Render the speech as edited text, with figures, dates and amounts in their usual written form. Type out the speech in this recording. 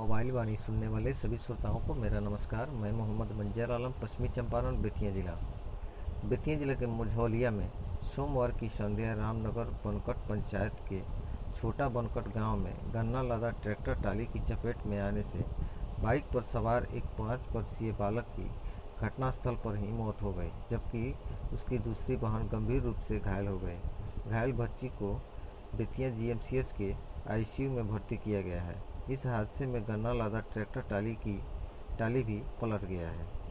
Mobile वाणी सुनने वाले सभी श्रोताओं को मेरा नमस्कार। मैं मोहम्मद मंजर आलम, पश्चिमी चंपारण, बेतिया जिला। बेतिया जिले के मझौलिया में सोमवार की संध्या रामनगर बनकट पंचायत के छोटा बनकट गांव में गन्ना लदा ट्रैक्टर टाली की चपेट में आने से बाइक पर सवार एक 5 वर्षीय बालक की घटनास्थल पर ही मौत हो गई, जबकि उसकी दूसरी बहन गंभीर रूप से घायल हो गई। घायल बच्ची को बेतिया जीएमसीएच के आईसीयू में भर्ती किया गया है। इस हादसे में गन्ना लादा ट्रैक्टर टाली भी पलट गया है।